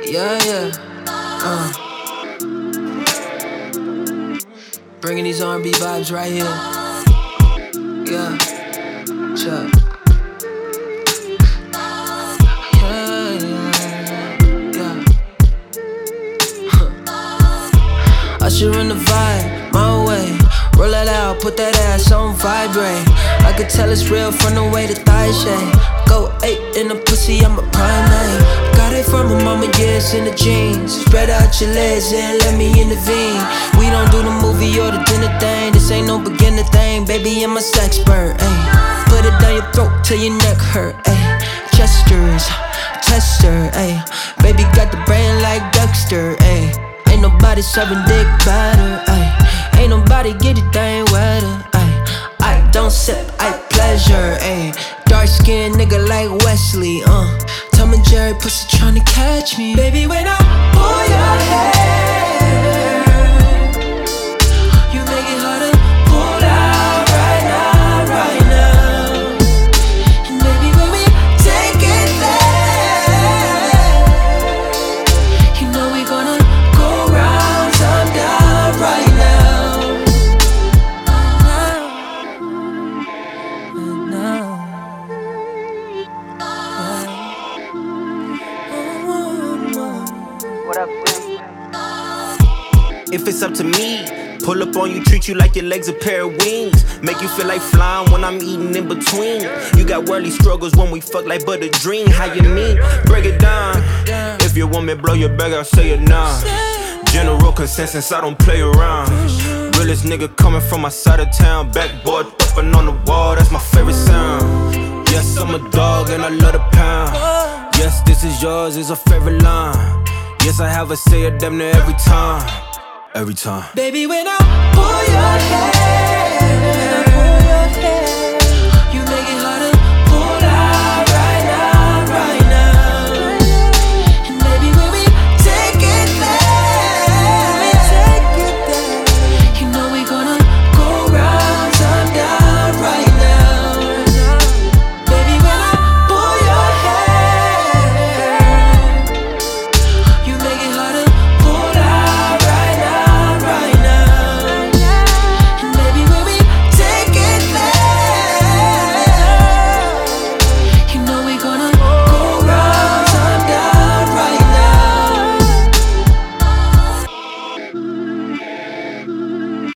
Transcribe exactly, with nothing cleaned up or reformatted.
Yeah, yeah. Uh. Bringing these R and B vibes right here. Yeah. Chuck. Yeah, yeah, yeah. Huh. I should run the vibe my way. Roll it out, put that ass on vibrate. I could tell it's real from the way the thighs shake. Go eight in the pussy, I'm a primate. Got it from my mama, yes, in the jeans. Spread out your legs and let me intervene. We don't do the movie or the dinner thing. This ain't no beginner thing, baby, I'm a sexpert, ayy. Put it down your throat till your neck hurt, ayy. Gestures, tester, ayy. Baby got the brain like Dexter, ayy. Ain't nobody serving dick better, ayy. Ain't nobody get it thing wetter, ayy. I don't sip, I pleasure, ayy. Dark skinned nigga like Wesley, uh. Tom and Jerry pussy tryna catch me. Baby, when I pull your hair, you make it hard to pull out right now, right now. And baby, when we take it there, you know we gonna go round, time down right now. Now, now. What up, Slim? If it's up to me, pull up on you, treat you like your legs a pair of wings. Make you feel like flying when I'm eating in between. You got worldly struggles when we fuck like but a dream. How you mean? Break it down. If you want me blow your bag, I'll say it now. General consensus, I don't play around. Realest nigga coming from my side of town. Backboard thumping on the wall, that's my favorite sound. Yes, I'm a dog and I love the pound. Yes, this is yours, is a favorite line. Yes, I have a say it damn near every time. Every time. Baby, when I pull your hair, when I pull your hair,